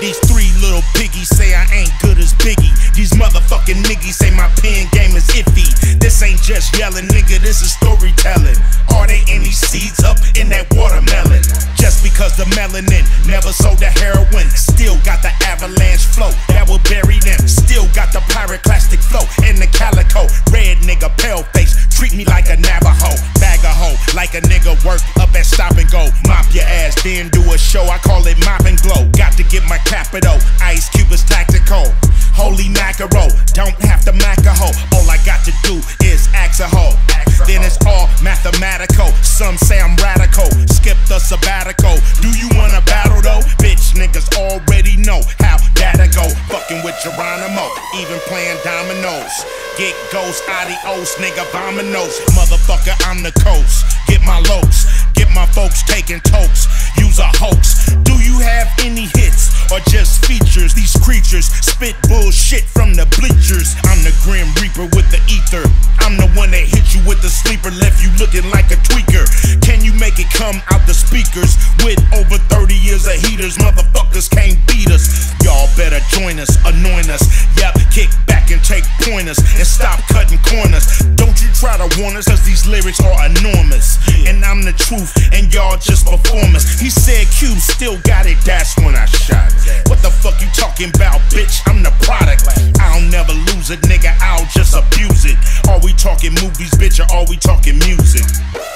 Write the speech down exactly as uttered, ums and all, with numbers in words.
These three little piggies say I ain't good as Biggie. These motherfucking niggas say my pen game is iffy. This ain't just yelling, nigga, this is storytelling. Are there any seeds up in that watermelon? Just because the melanin never sold the heroin, still got the avalanche flow that will bury them. Still got the pyroclastic flow in the calico. Red nigga, pale face, treat me like a Navajo. Bag a hoe, like a nigga work up at Stop and Go. Mop your ass, then do a show, I call it Mop and Glow. Got to get my capital, Ice Cube is tactical. Holy mackerel, don't have to mac a hoe. All I got to do is axe a hoe. Then it's all mathematical. Some say I'm radical, skip the sabbatical. Do you wanna battle though? Bitch, niggas already know how that'll go. Fucking with Geronimo, even playing dominoes. Get ghost, adios, nigga, vominos. Motherfucker, I'm the coast. Get my lokes, get my folks taking tokes. Use a hoax. Do you have any hits or just features? These creatures spit bullshit from the bleachers. I'm the Grim Reaper with the ether. I'm the one that hit you with the sleeper, left you looking like a tweaker. Can you make it come out the speakers? With over thirty years of heaters, motherfuckers can't beat us. Y'all better join us, anoint us. Yep, kick back and take pointers and stop cutting corners. Don't you try to warn us, cause these lyrics are enormous. And I'm the truth, and y'all just performers. He said Cube still got it, that's when I shot it. What the fuck you talking about, bitch? I'm the product. I'll never lose it, nigga, I'll just abuse it. Are we talking movies, bitch, or are we talking music?